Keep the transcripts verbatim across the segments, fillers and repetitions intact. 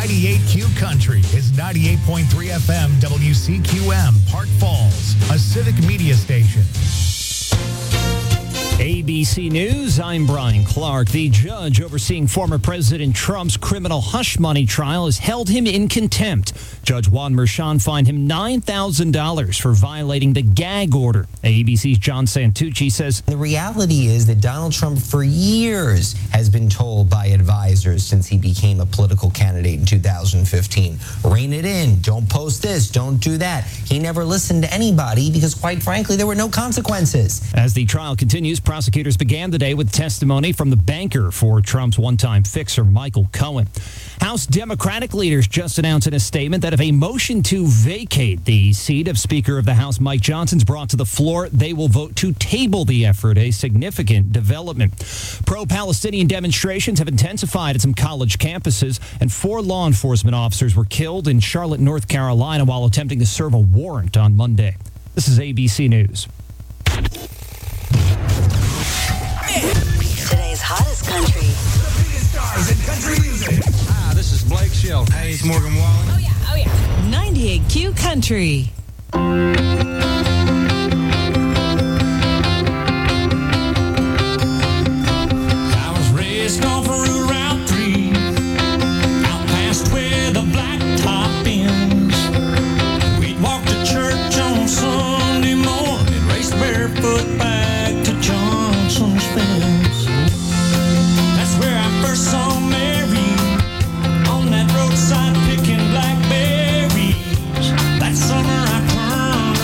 ninety-eight Q Country is ninety-eight point three F M W C Q M, Park Falls, a civic media station. A B C News, I'm Brian Clark. The judge overseeing former President Trump's criminal hush money trial has held him in contempt. Judge Juan Merchan fined him nine thousand dollars for violating the gag order. A B C's John Santucci says the reality is that Donald Trump for years has been told by advisors since he became a political candidate in two thousand fifteen, rein it in, don't post this, don't do that. He never listened to anybody because, quite frankly, there were no consequences. As the trial continues, prosecutors began the day with testimony from the banker for Trump's one-time fixer, Michael Cohen. House Democratic leaders just announced in a statement that if a motion to vacate the seat of Speaker of the House Mike Johnson is brought to the floor, they will vote to table the effort, a significant development. Pro-Palestinian demonstrations have intensified at some college campuses, and four law enforcement officers were killed in Charlotte, North Carolina, while attempting to serve a warrant on Monday. This is A B C News. Today's hottest country. The biggest stars in country music. Hi, this is Blake Shelton. Hey, it's Morgan Wallen. Oh, yeah, oh, yeah. ninety-eight Q Country. I was raised off of Route three, out past where the blacktop ends. We'd walk to church on Sunday morning, race barefoot back to Johnson's fence. That's where I first saw Mary, on that roadside picking blackberries. That summer I turned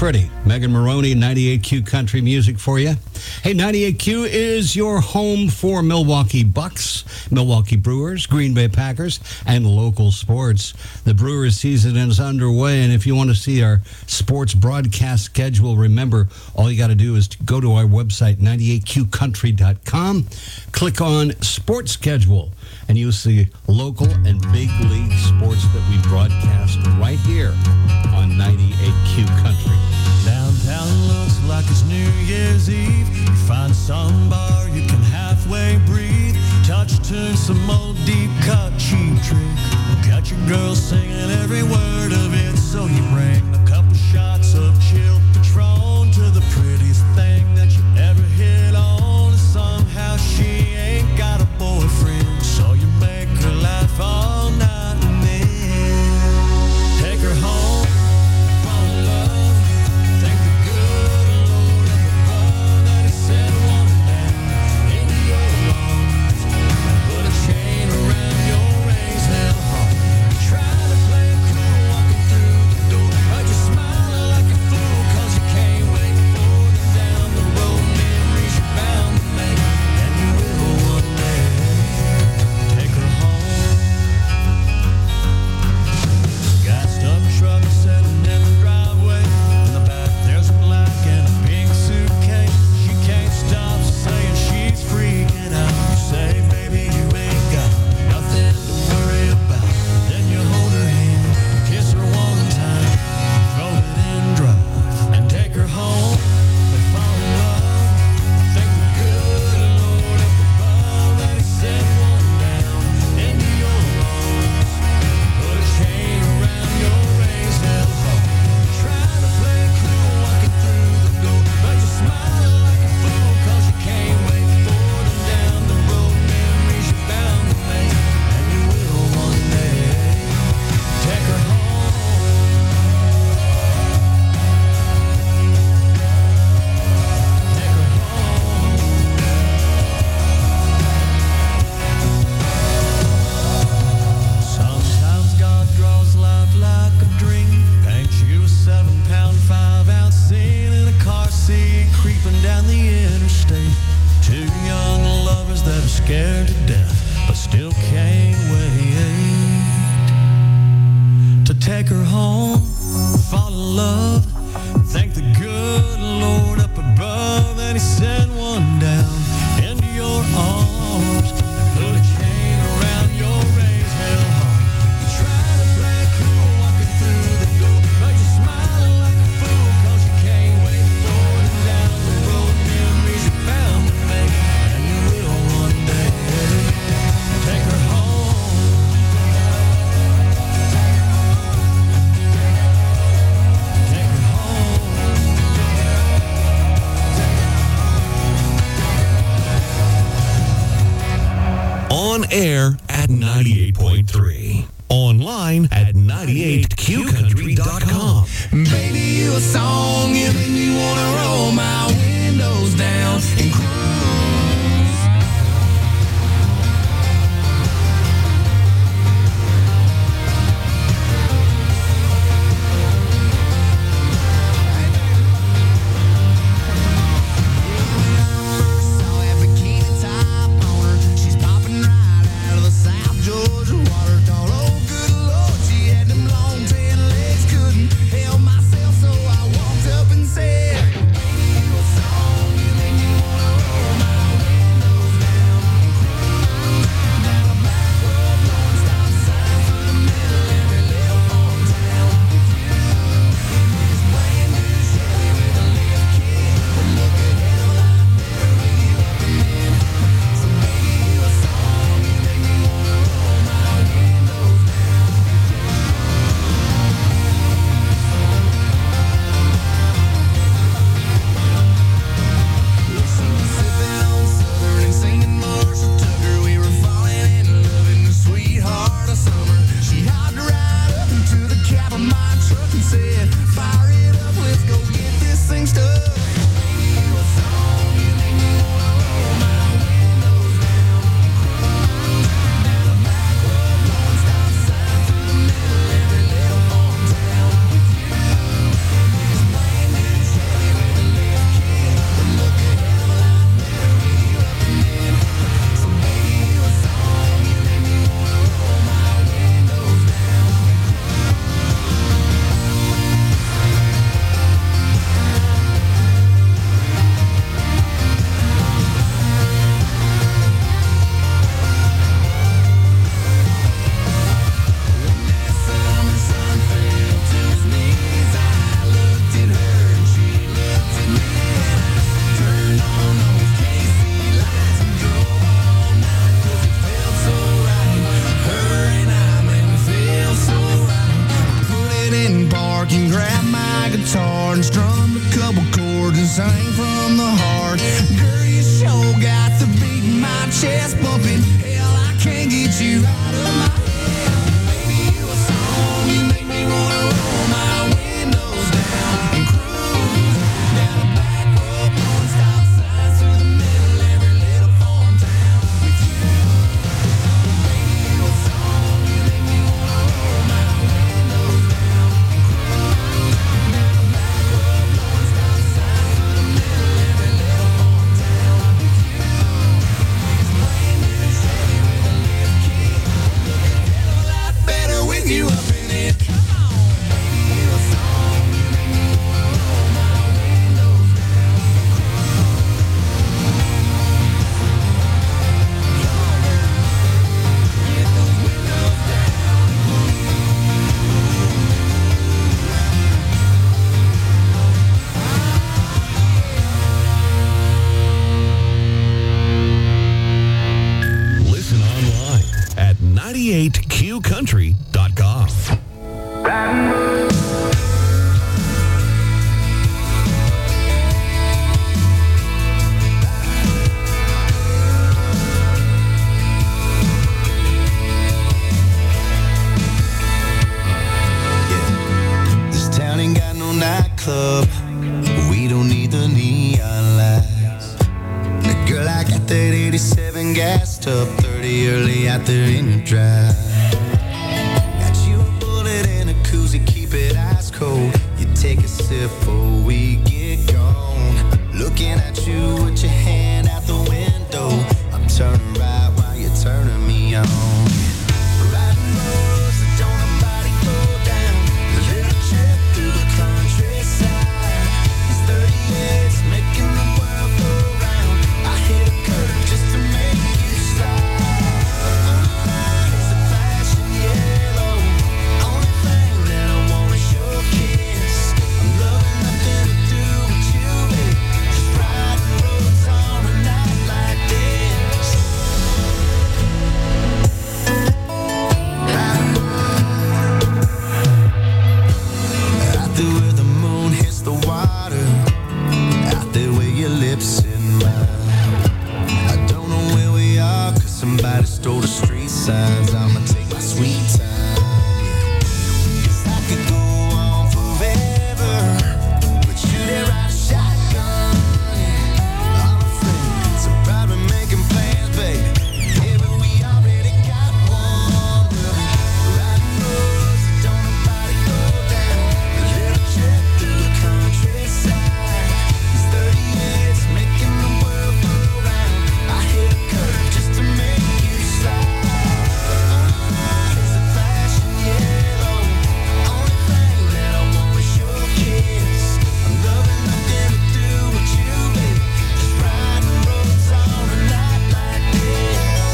Pretty. Megan Maroney, ninety-eight Q Country Music for you. Hey, ninety-eight Q is your home for Milwaukee Bucks, Milwaukee Brewers, Green Bay Packers, and local sports. The Brewers season is underway, and if you want to see our sports broadcast schedule, remember, all you got to do is to go to our website, ninety-eight Q country dot com, click on Sports Schedule, and you'll see local and big league sports that we broadcast right here on ninety-eight Q Country. Downtown looks like it's New Year's Eve. You find some bar you can halfway breathe. Touch tune, some old deep cut cheap trick. Got your girl singing every word of it. So you bring a couple shots of chill Patron to the prettiest thing that you ever hit on. And somehow she ain't got a boyfriend, so you make her laugh all night and then take her home. Air at ninety-eight point three. Online at ninety-eight Q country dot com. Baby, you a song, you make me wanna roll my windows down and cruise. Myself, so I walked up and said, "Baby, you a song, you make me wanna roll." I'm up in hell, I can't get you out of my head. Baby, you a song, you make me wanna roll my windows down and cruise down a back road, blowing stop signs through the middle, every little farm town with you. Baby, you a song, you make me wanna roll my windows down and cruise down a back road, blowing stop signs through the middle, every little farm town with you. It's brand new Chevy with a lift key, looking hell of a lot better with you up in it. Come on, baby, you a song, you make me wanna roll my windows down and cruise. Come on, girl, get those windows down. Listen online at ninety-eight q country dot com. This town ain't got no nightclub. We don't need the neon lights. Girl, I got that eighty-seven gassed up, thirty early out there in your drive. Got you a bullet and a koozie, keep it ice cold. You take a sip before we get gone. Looking at you with your hand out the window. I'm turning right while you're turning me on. Riding roads that don't nobody go down. A little trip through the countryside. These thirty-eights making the world go round. I hit a curve just to make you slide. Only line is a flashing yellow. Only thing that I want is your kiss. I'm loving nothing to do with you, babe. Just riding roads on a night like this. Out there where the moon hits the water, out there where your lips and mine. I don't know where we are, cause somebody stole the street signs. I'ma take my sweet time, yeah. 'Cause I could go on forever, but you there ride a shotgun, yeah. All my friends are probably making plans, baby. Yeah, but we already got one. We'll be riding roads that don't nobody go down. A little trip through the countryside. These thirty-eights making the world go round. I hit a curve just to make you slide. Only line is a flashing yellow. Only thing that I want is your kiss. I'm loving nothing to do with you, baby. Just riding roads on a night like this.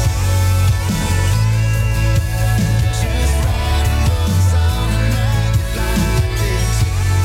Just riding roads on a night like this.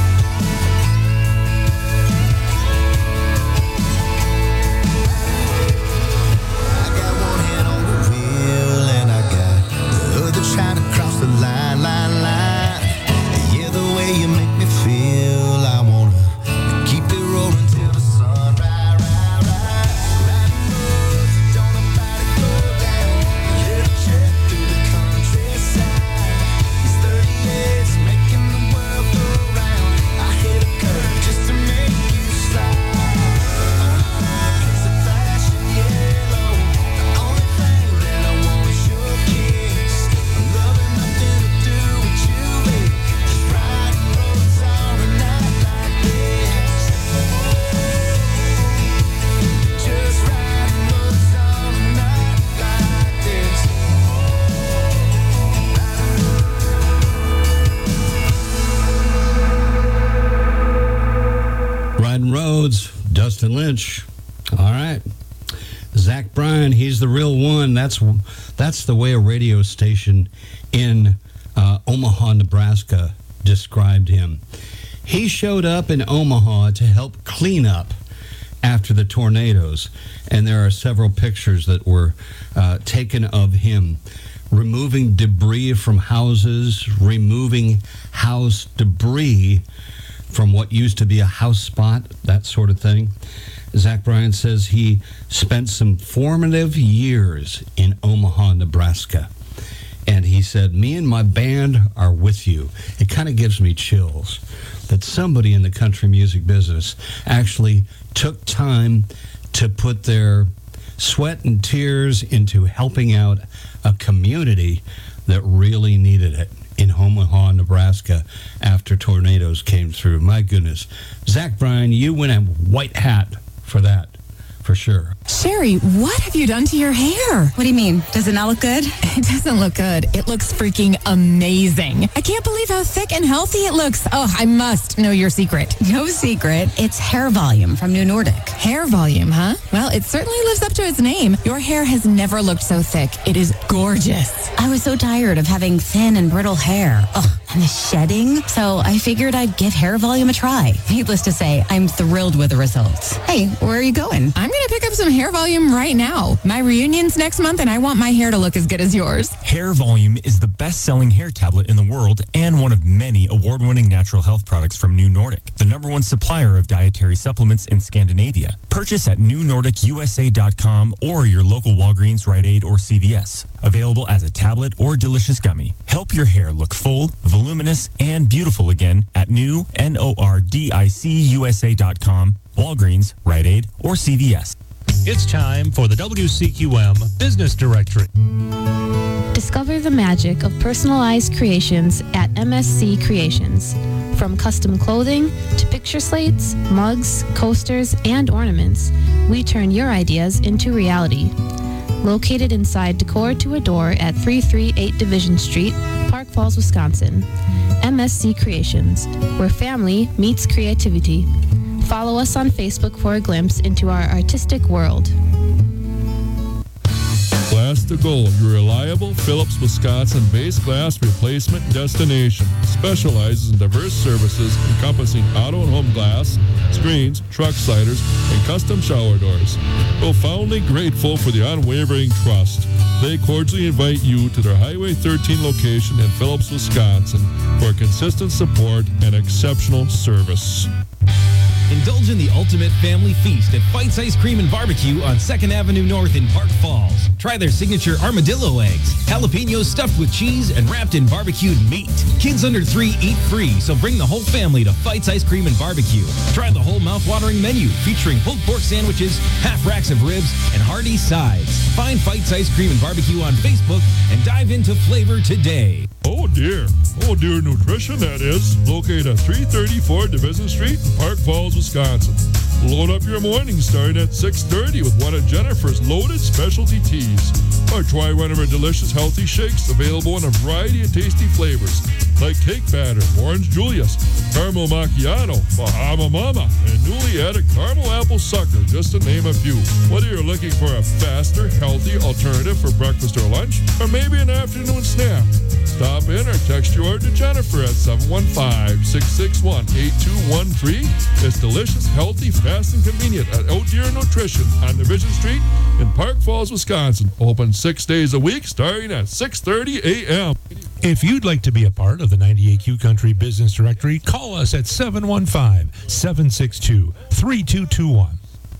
I got one hand on the wheel and I got the other trying to cross the line, line, line. Yeah, the way you make me feel, I wanna keep it rolling till the sun rise, rise, rise. Riding roads that don't nobody go down. A little trip through the countryside. These thirty-eights making the world go round. I hit a curve just to make you slide. Only line is a flashing yellow. The only thing that I want is your kiss. I'm loving nothing to do with you, baby. Just riding roads on a night like this. Just riding roads on a night like this. Riding Roads, Dustin Lynch. All right. Zach Bryan, he's the real one. That's that's the way a radio station in uh, Omaha, Nebraska described him. He showed up in Omaha to help clean up after the tornadoes, and there are several pictures that were uh, taken of him removing debris from houses, removing house debris from what used to be a house spot, that sort of thing. Zach Bryan says he spent some formative years in Omaha, Nebraska. And he said, me and my band are with you. It kind of gives me chills that somebody in the country music business actually took time to put their sweat and tears into helping out a community that really needed it in Omaha, Nebraska, after tornadoes came through. My goodness. Zach Bryan, you win a white hat for that, for sure. Sherry, what have you done to your hair? What do you mean? Does it not look good? It doesn't look good. It looks freaking amazing. I can't believe how thick and healthy it looks. Oh, I must know your secret. No secret. It's hair volume from New Nordic. Hair volume, huh? Well, it certainly lives up to its name. Your hair has never looked so thick. It is gorgeous. I was so tired of having thin and brittle hair. Ugh, and the shedding. So I figured I'd give hair volume a try. Needless to say, I'm thrilled with the results. Hey, where are you going? I'm going to pick up some hair volume right now. My reunion's next month, and I want my hair to look as good as yours. Hair Volume is the best-selling hair tablet in the world and one of many award-winning natural health products from New Nordic, the number one supplier of dietary supplements in Scandinavia. Purchase at new nordic u s a dot com or your local Walgreens, Rite Aid, or C V S. Available as a tablet or delicious gummy. Help your hair look full, voluminous, and beautiful again at new nordic u s a dot com, Walgreens, Rite Aid, or C V S. It's time for the W C Q M Business Directory. Discover the magic of personalized creations at M S C Creations. From custom clothing to picture slates, mugs, coasters, and ornaments, we turn your ideas into reality. Located inside Decor to Adore at three thirty-eight Division Street, Park Falls, Wisconsin. M S C Creations, where family meets creativity. Follow us on Facebook for a glimpse into our artistic world. Glass to Gold, your reliable Phillips, Wisconsin-based glass replacement destination. Specializes in diverse services encompassing auto and home glass, screens, truck sliders, and custom shower doors. Profoundly grateful for the unwavering trust. They cordially invite you to their Highway thirteen location in Phillips, Wisconsin for consistent support and exceptional service. Indulge in the ultimate family feast at Fights Ice Cream and Barbecue on second Avenue North in Park Falls. Try their signature armadillo eggs, jalapenos stuffed with cheese and wrapped in barbecued meat. Kids under three eat free, so bring the whole family to Fights Ice Cream and Barbecue. Try the whole mouth-watering menu featuring pulled pork sandwiches, half racks of ribs, and hearty sides. Find Fights Ice Cream and Barbecue on Facebook and dive into flavor today. Oh dear. Oh dear Nutrition, that is. Located at three thirty-four Division Street in Park Falls, Wisconsin. Load up your morning starting at six thirty with one of Jennifer's loaded specialty teas. Or try one of her delicious healthy shakes available in a variety of tasty flavors like cake batter, orange Julius, caramel macchiato, Bahama Mama, and newly added caramel apple sucker, just to name a few. Whether you're looking for a faster, healthy alternative for breakfast or lunch, or maybe an afternoon snack, stop in or text your order to Jennifer at seven one five, six six one, eight two one three. It's delicious, healthy, fast, and convenient at Oh Dear Nutrition on Division Street in Park Falls, Wisconsin. Open six days a week starting at six thirty a.m. If you'd like to be a part of the ninety-eight Q Country Business Directory, call us at seven one five, seven six two, three two two one.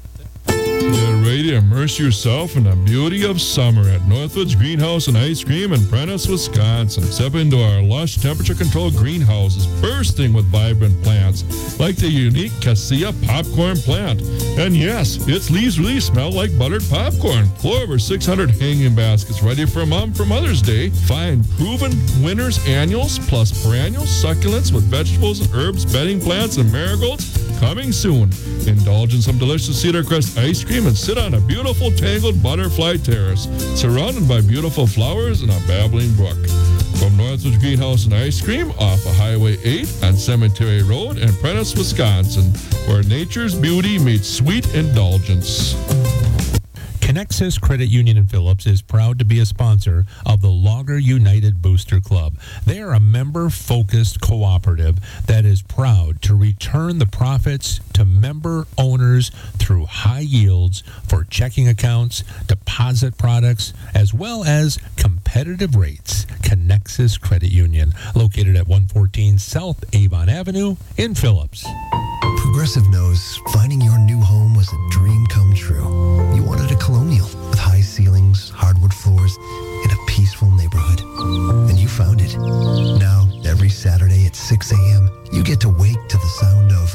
Get ready to immerse yourself in the beauty of summer at Northwoods Greenhouse and Ice Cream in Prentice, Wisconsin. Step into our lush temperature-controlled greenhouses bursting with vibrant plants like the unique Cassia popcorn plant. And yes, its leaves really smell like buttered popcorn. Over six hundred hanging baskets ready for Mom for Mother's Day. Find proven winners annuals plus perennials, succulents with vegetables and herbs, bedding plants, and marigolds coming soon. Indulge in some delicious Cedar Crest ice cream and sit on a beautiful tangled butterfly terrace surrounded by beautiful flowers and a babbling brook. From Northwoods Greenhouse and Ice Cream off of Highway eight on Cemetery Road in Prentice, Wisconsin, where nature's beauty meets sweet indulgence. Connexus Credit Union in Phillips is proud to be a sponsor of the Logger United Booster Club. They are a member-focused cooperative that is proud to return the profits to member owners through high yields for checking accounts, deposit products, as well as competitive rates. Connexus Credit Union, located at one fourteen South Avon Avenue in Phillips. Progressive knows finding your new home was a dream come true. You wanted a Colonial with high ceilings, hardwood floors, and a peaceful neighborhood. And you found it. Now, every Saturday at six a.m., you get to wake to the sound of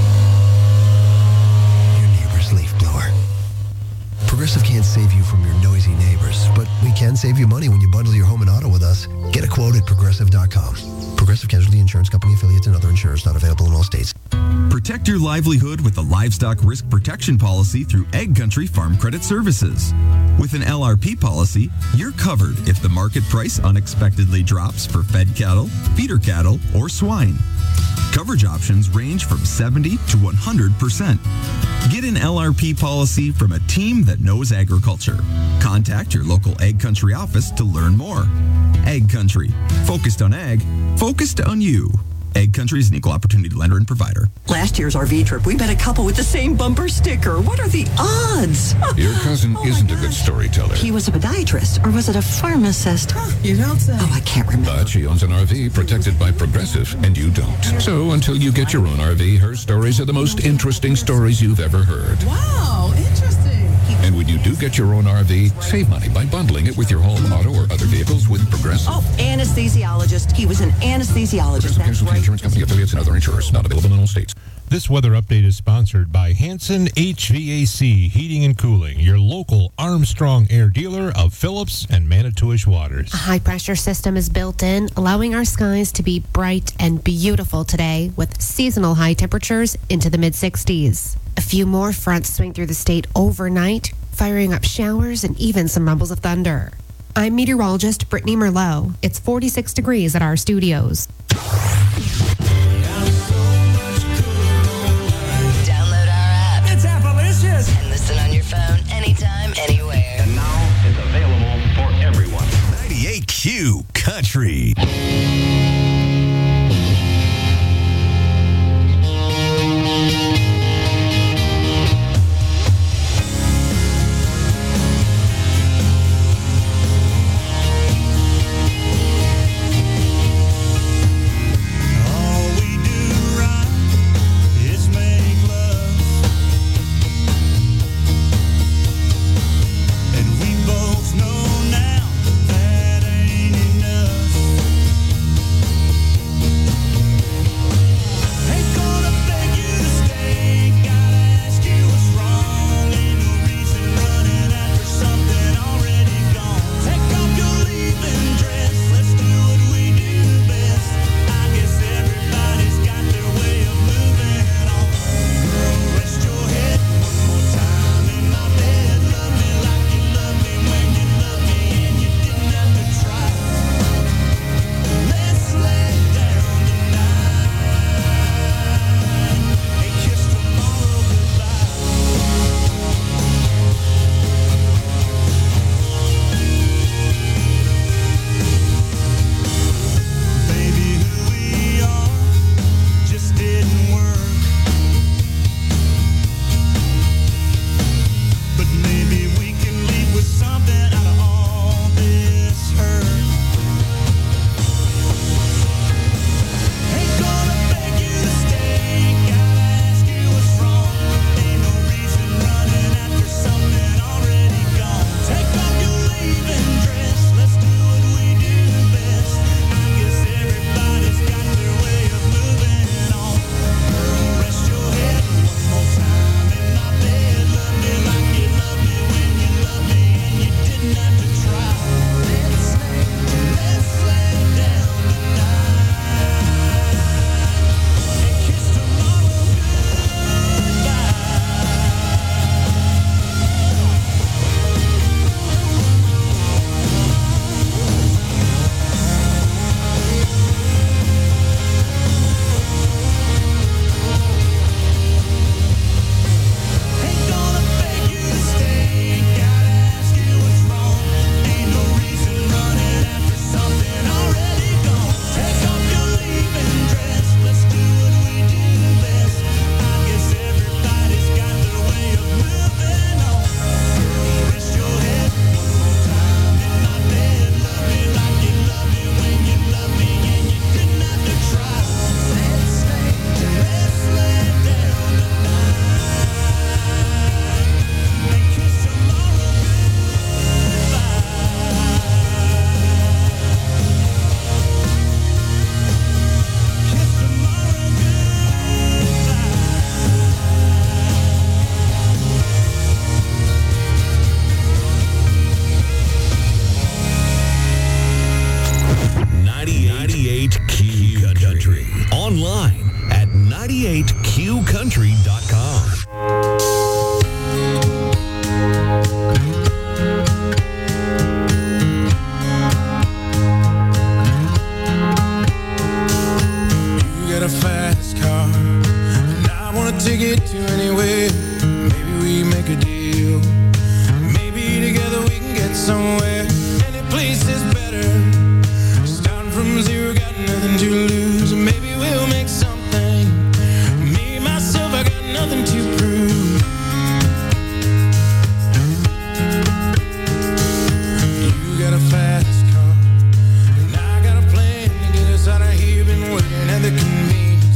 your neighbor's leaf blower. Progressive can't save you from your noisy neighbors, but we can save you money when you bundle your home and auto with us. Get a quote at progressive dot com. Progressive Casualty Insurance Company affiliates and other insurers not available in all states. Protect your livelihood with a livestock risk protection policy through Egg Country Farm Credit Services. With an L R P policy, you're covered if the market price unexpectedly drops for fed cattle, feeder cattle, or swine. Coverage options range from seventy to one hundred percent. Get an L R P policy from a team that knows agriculture. Contact your local Egg Country office to learn more. Egg Country. Focused on ag. Focused on you. Egg Country is an equal opportunity lender and provider. Last year's R V trip, we met a couple with the same bumper sticker. What are the odds? Your cousin oh isn't a good storyteller. He was a podiatrist, or was it a pharmacist? Huh, you don't say. Oh, I can't remember. But she owns an R V protected by Progressive, and you don't. So until you get your own R V, her stories are the most interesting stories you've ever heard. Wow, interesting. And when you do get your own R V, save money by bundling it with your home, auto, or other vehicles with Progressive. Oh, anesthesiologist. He was an anesthesiologist. Progressive Casualty Insurance Company affiliates and other insurers. Not available in all states. This weather update is sponsored by Hanson H V A C Heating and Cooling, your local Armstrong Air dealer of Phillips and Manitowish Waters. A high-pressure system is built in, allowing our skies to be bright and beautiful today with seasonal high temperatures into the mid-sixties. A few more fronts swing through the state overnight, firing up showers and even some rumbles of thunder. I'm meteorologist Brittany Merlot. It's forty-six degrees at our studios. Download our app. It's Appalicious. And listen on your phone anytime, anywhere. And now it's available for everyone. ninety-eight Q Country. Both know now that ain't enough. Country. Online at ninety-eight Q country dot com. A fast car, and I wanna take it to anywhere. Maybe we make a deal. Maybe together we can get somewhere. Any place is better. Starting from zero, got nothing to lose. Maybe we'll make something. Me, myself, I got nothing to prove. You got a fast car, and I got a plan to get us out of here. Been working at the convenience.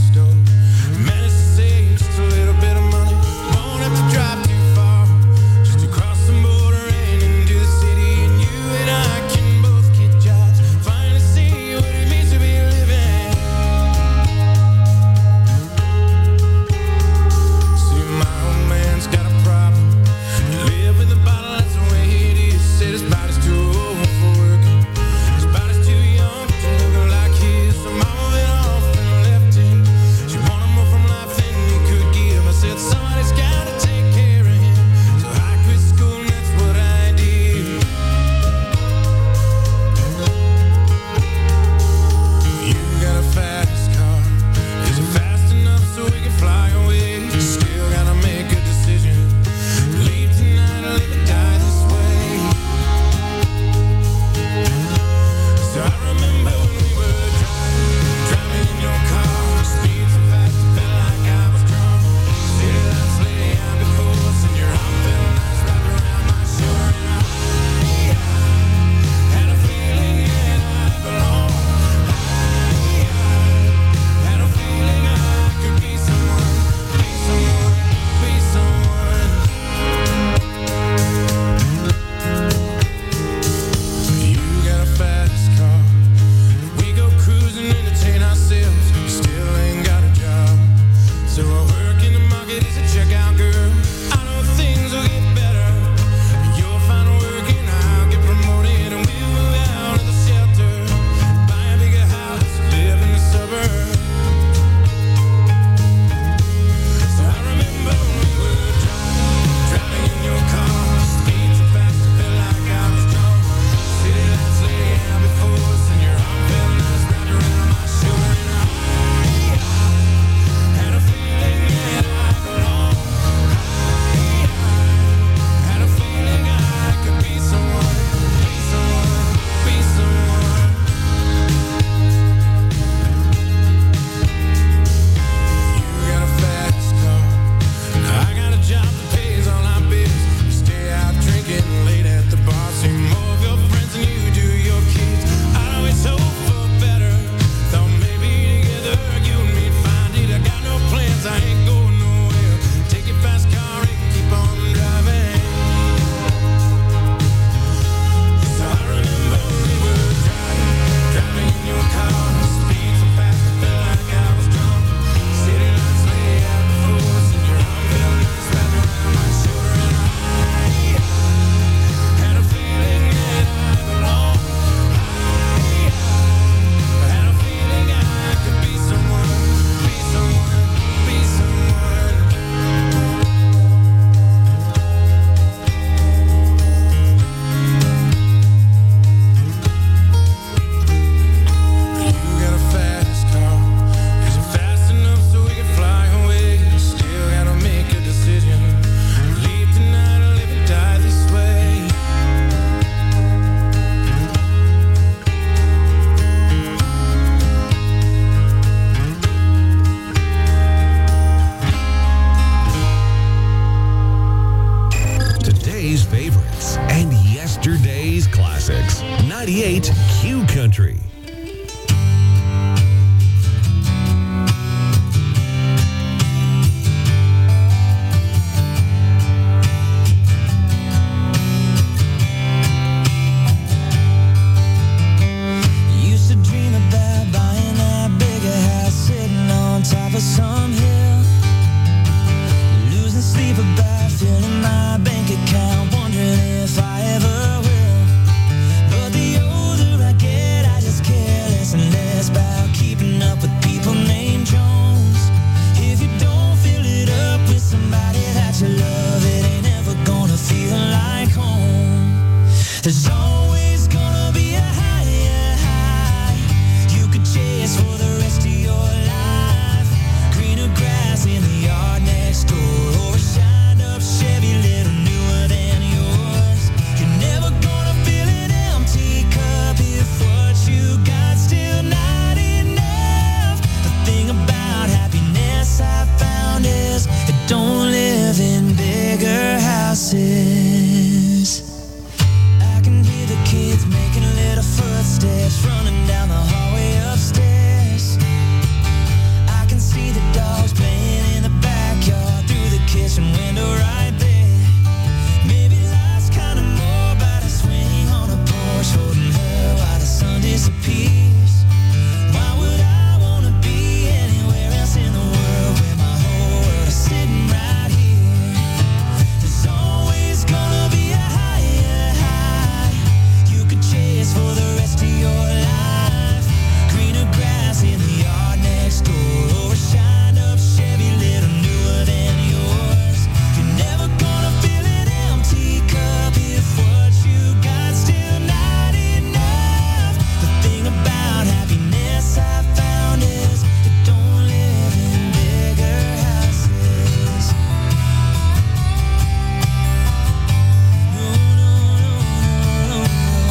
ninety-eight Q Country. Used to dream about buying that bigger house, sitting on top of some hill, losing sleep about filling my bank account, wondering if I ever will. But the older I get, I just can't steps running down the hallway upstairs. I can see the dogs playing in the backyard through the kitchen window right there. Maybe life's kind of more about a swing on a porch holding her while the sun disappears. Why would I want to be anywhere else in the world when my whole world is sitting right here? There's always gonna be a higher high you could chase for the rest of your life. Greener grass in the yard next door, or a shined up Chevy little newer than yours. You're never gonna fill an empty cup if what you got still not enough. The thing about happiness I found is it don't live in bigger houses. No, no, no, no, no.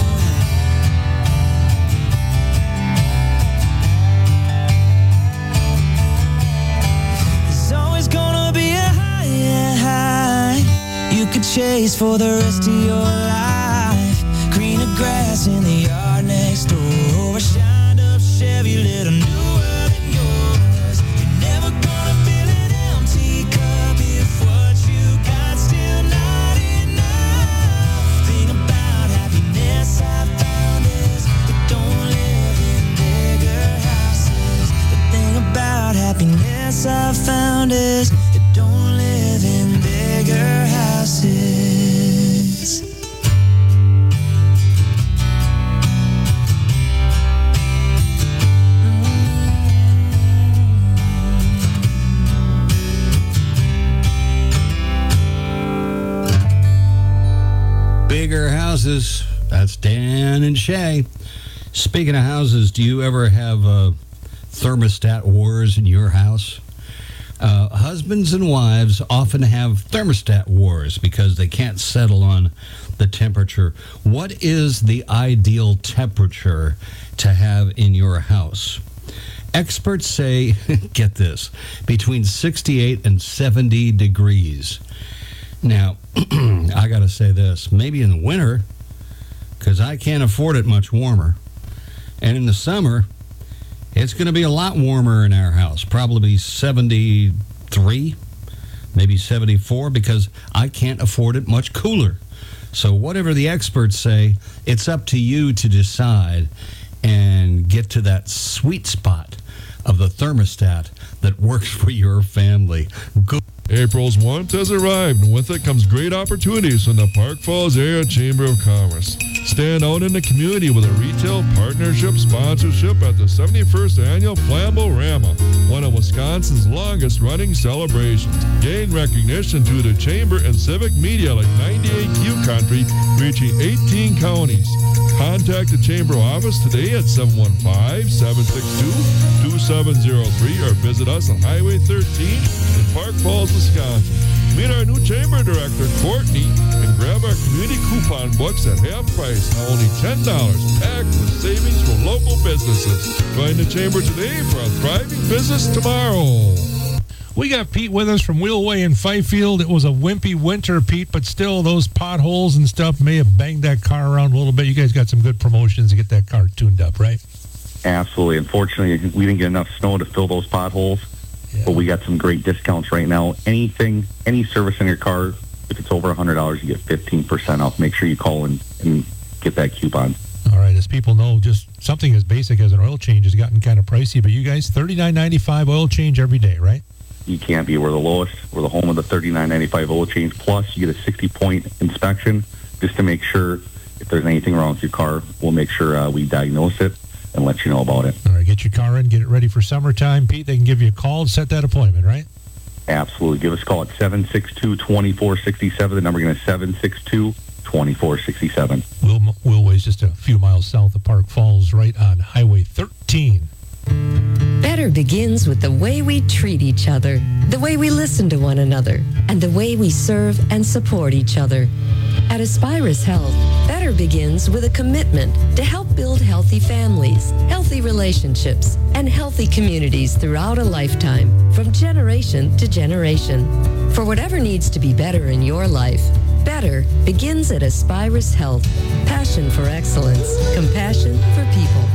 There's always gonna be a higher high you could chase for the rest of your life. Greener grass in the yard next door, or a shined up Chevy little newer than yours. You're never gonna fill an empty cup if what you got still not enough. Thing about happiness I found is it don't live in bigger houses. The thing about happiness I found is it don't live in bigger houses. Bigger houses. That's Dan and Shay. Speaking of houses, do you ever have uh, thermostat wars in your house? Uh, husbands and wives often have thermostat wars because they can't settle on the temperature. What is the ideal temperature to have in your house? Experts say, get this, between sixty-eight and seventy degrees. Now, I got to say this, maybe in the winter, because I can't afford it much warmer. And in the summer, it's going to be a lot warmer in our house, probably seventy-three, maybe seventy-four, because I can't afford it much cooler. So whatever the experts say, it's up to you to decide and get to that sweet spot of the thermostat that works for your family. Good. April's month has arrived, and with it comes great opportunities from the Park Falls Area Chamber of Commerce. Stand out in the community with a retail partnership sponsorship at the seventy-first Annual Flambo-Rama, one of Wisconsin's longest-running celebrations. Gain recognition to the Chamber and civic media like ninety-eight Q Country, reaching eighteen counties. Contact the Chamber office today at seven one five, seven six two, two seven zero three or visit us on Highway thirteen in Park Falls, Wisconsin. Meet our new Chamber Director, Courtney, and grab our community coupon books at half price, now only ten dollars, packed with savings for local businesses. Join the Chamber today for a thriving business tomorrow. We got Pete with us from Wheelway in Fifield. It was a wimpy winter, Pete, but still those potholes and stuff may have banged that car around a little bit. You guys got some good promotions to get that car tuned up, right? Absolutely. Unfortunately, we didn't get enough snow to fill those potholes, yeah. But we got some great discounts right now. Anything, any service in your car, if it's over one hundred dollars, you get fifteen percent off. Make sure you call and, and get that coupon. All right, as people know, just something as basic as an oil change has gotten kind of pricey, but you guys, thirty-nine ninety-five oil change every day, right? You can't be. We're the lowest. We're the home of the thirty-nine ninety-five oil change. Plus, you get a sixty-point inspection just to make sure if there's anything wrong with your car. We'll make sure uh, we diagnose it and let you know about it. All right, get your car in, get it ready for summertime. Pete, they can give you a call and set that appointment, right? Absolutely. Give us a call at seven six two, two four six seven. The number again is seven six two, two four six seven. Will, Willway's just a few miles south of Park Falls, right on Highway thirteen. Better begins with the way we treat each other, the way we listen to one another, and the way we serve and support each other. At Aspirus Health, better begins with a commitment to help build healthy families, healthy relationships, and healthy communities throughout a lifetime, from generation to generation. For whatever needs to be better in your life, better begins at Aspirus Health. Passion for excellence, compassion for people.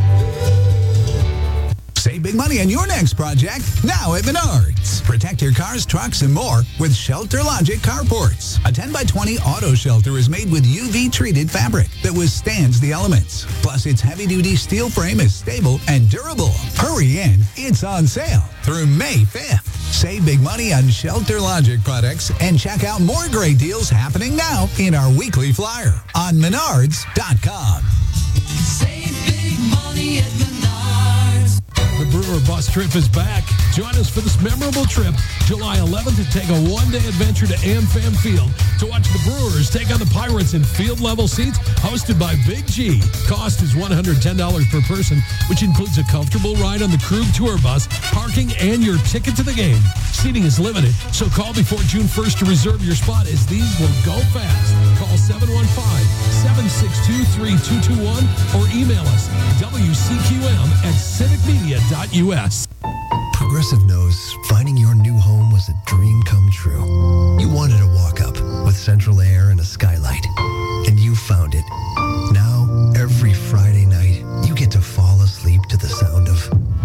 big money on your next project now at Menards. Protect your cars, trucks, and more with Shelter Logic carports. A ten by twenty auto shelter is made with U V-treated fabric that withstands the elements. Plus, its heavy-duty steel frame is stable and durable. Hurry in. It's on sale through May fifth. Save big money on Shelter Logic products and check out more great deals happening now in our weekly flyer on menards dot com. Save big money at Menards. The Brewer Bus Trip is back. Join us for this memorable trip, July eleventh, to take a one-day adventure to AmFam Field to watch the Brewers take on the Pirates in field-level seats hosted by Big G. Cost is one hundred ten dollars per person, which includes a comfortable ride on the Krug Tour Bus, parking, and your ticket to the game. Seating is limited, so call before June first to reserve your spot, as these will go fast. Call seven one five, seven six two, three two two one or email us W C Q M at civic media dot U S. Progressive knows finding your new home was a dream come true. You wanted to walk up with central air and a skylight, and you found it. Now, every Friday night, you get to fall asleep to the sound of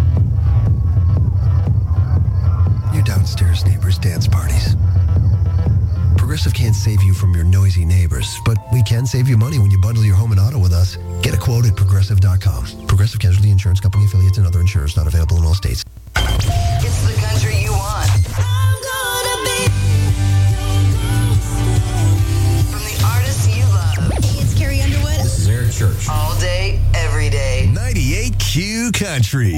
your downstairs neighbors' dance parties. Progressive can't save you from your noisy neighbors, but we can save you money when you bundle your home and auto with us. Get a quote at progressive dot com. Progressive Casualty Insurance Company affiliates and other insurers not available in all states. It's the country you want. I'm gonna be from the artists you love. Hey, it's Carrie Underwood. This is Eric Church. All day, every day. ninety-eight Q Country.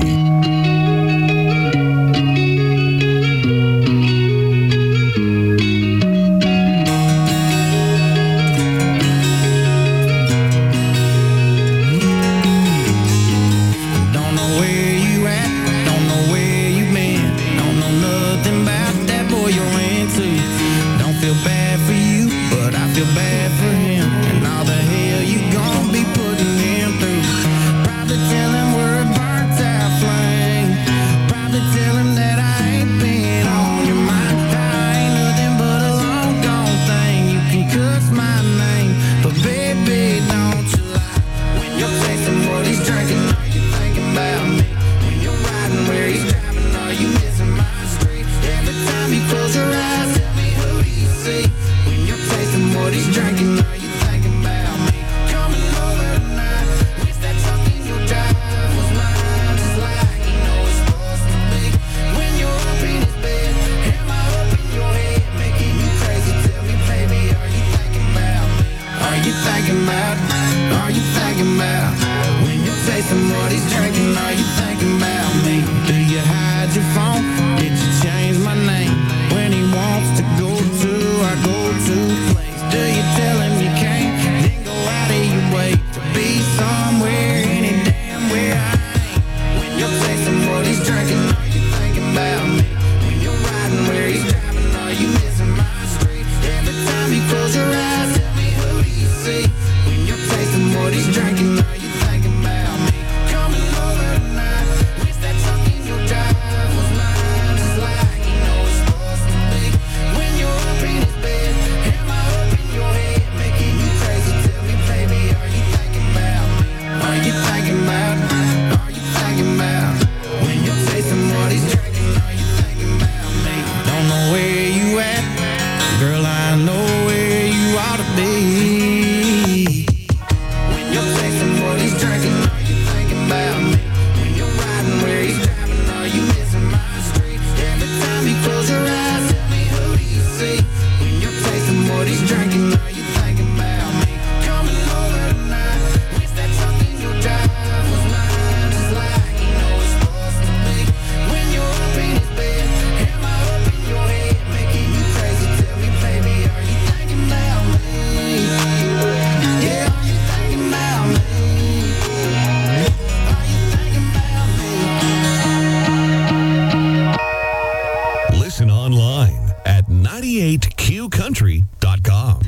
ninety-eight Q country dot com.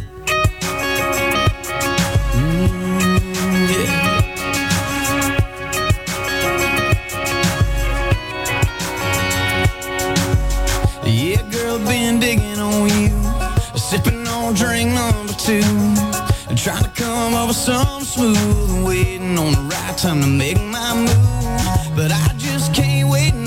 Yeah, girl, been digging on you, sipping on drink number two, trying to come up with something smooth, waiting on the right time to make my move. But I just can't wait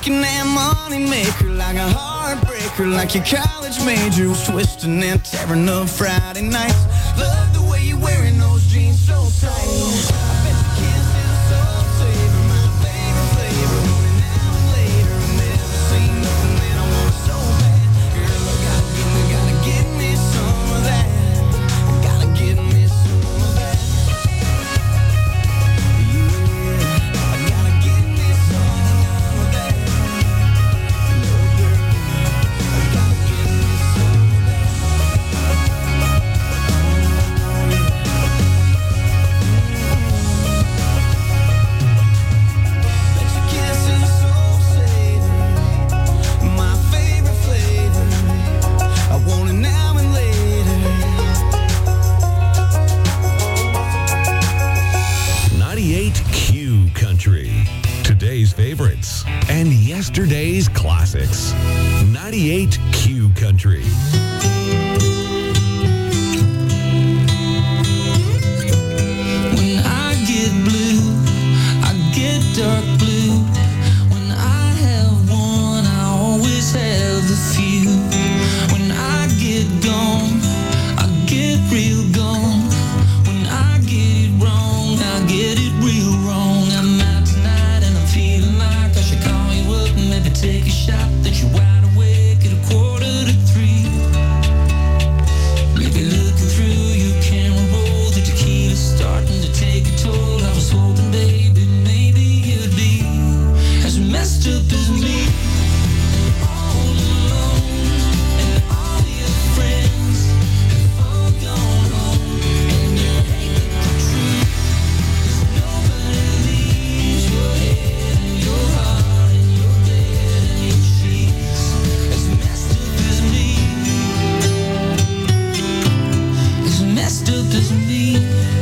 Working that money maker like a heartbreaker, like your college major was twisting and tearing up Friday nights. Love the way you're wearing those jeans so tight. I bet you can't see the soul saver, my favorite flavor. Morning now and later, I've never seen nothing that I want so bad. Girl, I gotta get me, gotta get me some of that. I gotta get me some of that. Yeah, I gotta get me some of that. No, girl, I gotta get me some of that. Bet you can't see the soul saver, my favorite flavor. I want it now and later. ninety-eight Q Country. Today's favorites and yesterday's classics. ninety-eight Q Country. When I get blue, I get dark blue. When I have one, I always have a few. When I get gone, I get real gone. When I get it wrong, I get it real wrong. I'm out tonight and I'm feeling like I should call you up and maybe take a shot that you're wide awake at a quarter to three. Maybe looking through your camera roll, the tequila's starting to take a toll. I was hoping, baby, maybe you'd be as messed up as me. All alone, and all your friends have all gone home, and you hate the truth. 'Cause nobody leaves your head and your heart and your bed and your sheets as messed up as me. As messed up as me.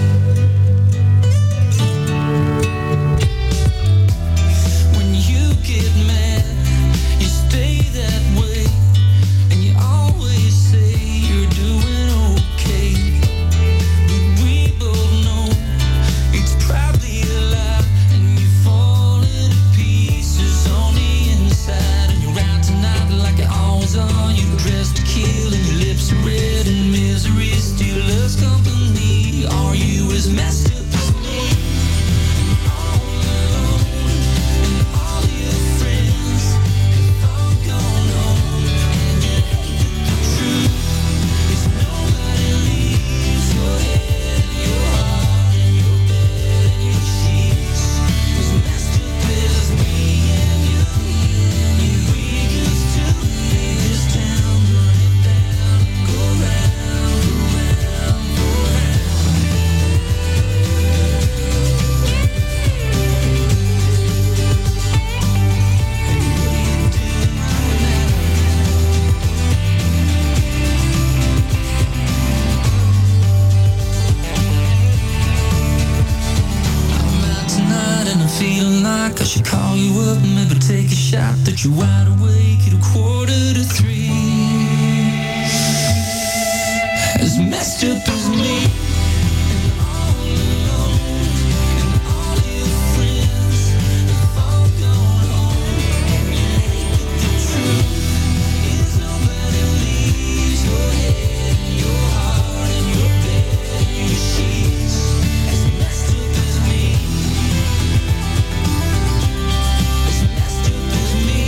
When you get mad, you stay that way, and you always say you're doing okay. But we both know it's probably a lie, and you fall into pieces on the inside. And you're out tonight like you always are. You're dressed to kill, and your lips are red, and misery still loves company. Are you as messed up as me? All alone, and all your friends have all gone home, and you hate the truth. Is nobody leaves your head, your heart, and your bed and your sheets. As messed up as me and you, you weak as two. Leave this town, burn it down, go round, go round, go round. I'm out tonight and I'm feeling like I should call you up and maybe take a shot that you're wide awake at a quarter to three. As messed up as me. All alone, and all your friends have all gone home, and you hate the truth. Is nobody leaves your head, your heart, and your bed and your sheets. As messed up as me. As messed up as me.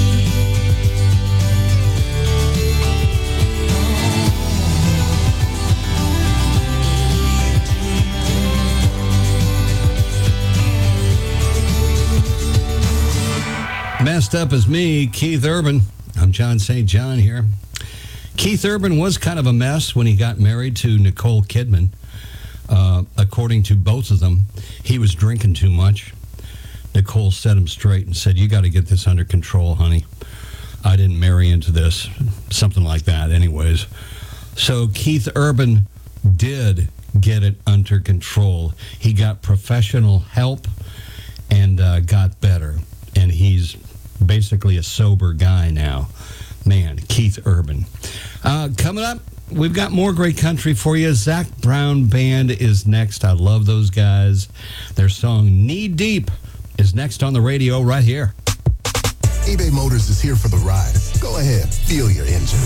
Messed up as me, Keith Urban. I'm John Saint John here. Keith Urban was kind of a mess when he got married to Nicole Kidman. Uh, according to both of them, he was drinking too much. Nicole set him straight and said, "You got to get this under control, honey. I didn't marry into this." Something like that, anyways. So Keith Urban did get it under control. He got professional help and uh, got better. And he's basically a sober guy now. Man, Keith Urban. Uh, coming up, we've got more great country for you. Zach Brown Band is next. I love those guys. Their song Knee Deep is next on the radio right here. eBay Motors is here for the ride. Go ahead, feel your engine.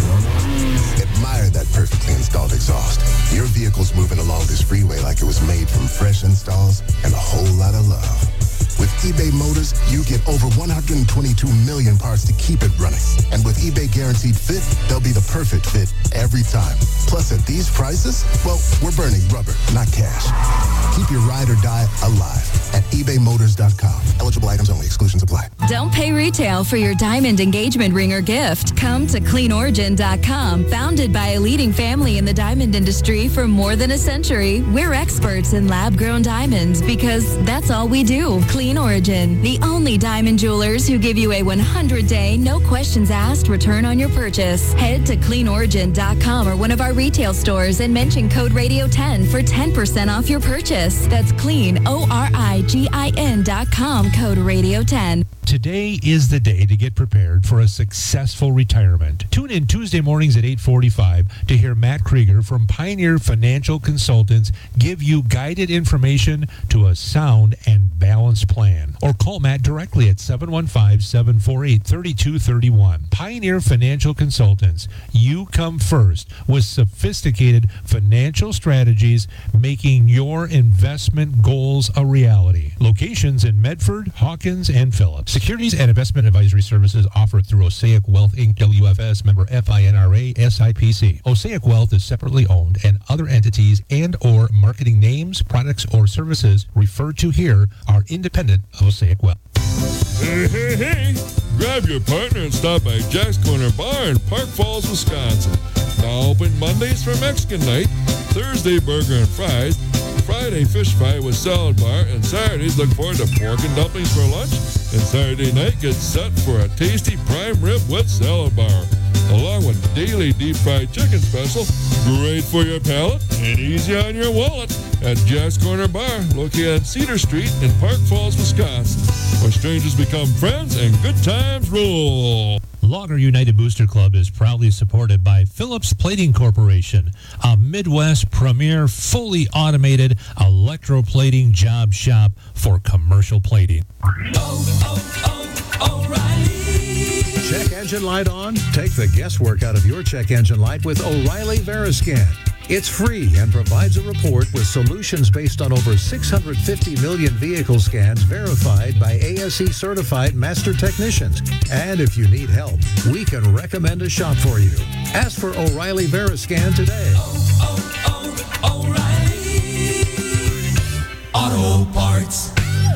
Admire that perfectly installed exhaust. Your vehicle's moving along this freeway like it was made from fresh installs and a whole lot of love. With eBay Motors, you get over one hundred twenty-two million parts to keep it running. And with eBay Guaranteed Fit, they'll be the perfect fit every time. Plus, at these prices, well, we're burning rubber, not cash. Keep your ride or die alive at ebay motors dot com. Eligible items only. Exclusions apply. Don't pay retail for your diamond engagement ring or gift. Come to clean origin dot com. Founded by a leading family in the diamond industry for more than a century, we're experts in lab-grown diamonds because that's all we do. Clean Origin, the only diamond jewelers who give you a one hundred day, no questions asked return on your purchase. Head to clean origin dot com or one of our retail stores and mention code radio ten for ten percent off your purchase. That's clean, O R I G I N dot com, code radio ten. Today is the day to get prepared for a successful retirement. Tune in Tuesday mornings at eight forty-five to hear Matt Krieger from Pioneer Financial Consultants give you guided information to a sound and balanced plan. Or call Matt directly at seven one five, seven four eight, three two three one. Pioneer Financial Consultants. You come first with sophisticated financial strategies, making your investment goals a reality. Locations in Medford, Hawkins, and Phillips. Securities and investment advisory services offered through Osaic Wealth Incorporated, W F S, member FINRA, S I P C. Osaic Wealth is separately owned, and other entities and or marketing names, products, or services referred to here are independent of Osaic Wealth. Hey, hey, hey! Grab your partner and stop by Jack's Corner Bar in Park Falls, Wisconsin. Now open Mondays for Mexican night, Thursday burger and fries, Friday fish fry with salad bar, and Saturdays look forward to pork and dumplings for lunch, and Saturday night gets set for a tasty prime rib with salad bar, along with daily deep fried chicken special, great for your palate and easy on your wallet at Jack's Corner Bar, located on Cedar Street in Park Falls, Wisconsin, where strangers become friends and good times rule. Logger United Booster Club is proudly supported by Phillips Plating Corporation, a Midwest premier fully automated electroplating job shop for commercial plating. Check engine light on? Take the guesswork out of your check engine light with O'Reilly Veriscan. It's free and provides a report with solutions based on over six hundred fifty million vehicle scans verified by A S E certified master technicians. And if you need help, we can recommend a shop for you. Ask for O'Reilly Veriscan today. Oh, oh, oh, O'Reilly Auto Parts.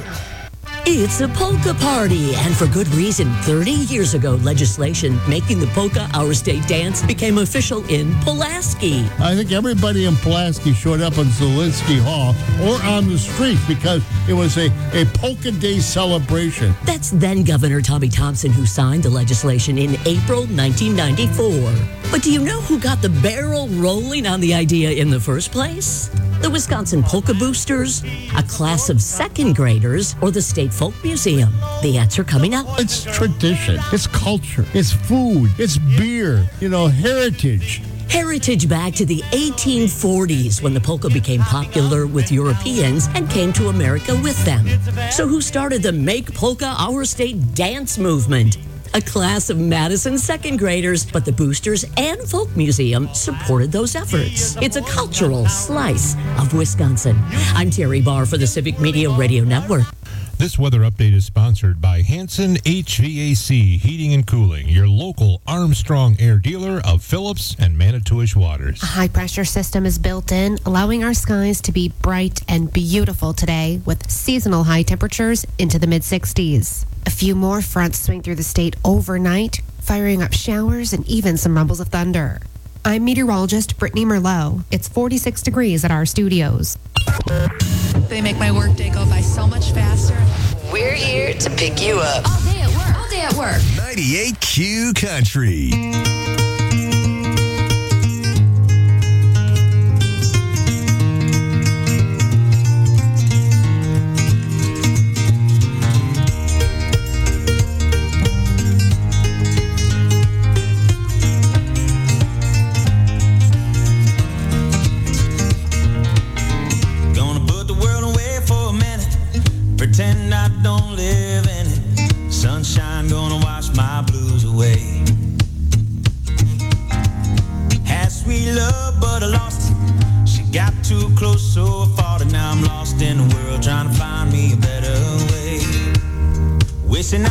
It's a polka party, and for good reason. thirty years ago, legislation making the polka our state dance became official in Pulaski. I think everybody in Pulaski showed up in Zielinski Hall or on the street because it was a, a polka day celebration. That's then Governor Tommy Thompson who signed the legislation in April nineteen ninety-four. But do you know who got the barrel rolling on the idea in the first place? The Wisconsin Polka Boosters, a class of second graders, or the State Folk Museum? The answer coming up. It's tradition. It's culture. It's food. It's beer. You know, heritage. Heritage back to the eighteen forties when the polka became popular with Europeans and came to America with them. So who started the Make Polka Our State dance movement? A class of Madison second graders, but the Boosters and Folk Museum supported those efforts. It's a cultural slice of Wisconsin. I'm Terry Barr for the Civic Media Radio Network. This weather update is sponsored by Hanson H V A C Heating and Cooling, your local Armstrong Air dealer of Phillips and Manitowish waters. A high-pressure system is built in, allowing our skies to be bright and beautiful today with seasonal high temperatures into the mid sixties. A few more fronts swing through the state overnight, firing up showers and even some rumbles of thunder. I'm meteorologist Brittany Merlot. It's forty-six degrees at our studios. They make my workday go by so much faster. We're here to pick you up. All day at work. All day at work. ninety-eight Q Country. Pretend I don't live in it. Sunshine gonna wash my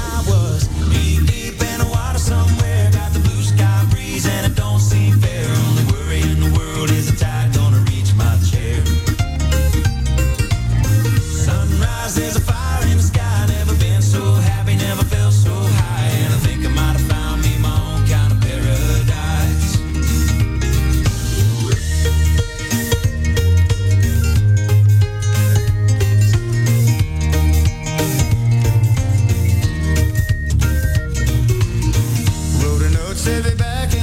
I was knee deep in the water somewhere. Got the blue sky breeze and it don't seem fair. Only worry in the world is the tide gonna reach my chair. Sunrise, there's a fire in the sky. Never been so happy, never felt so high. And I think I might have found me my own kind of paradise. Wrote a note, said be back in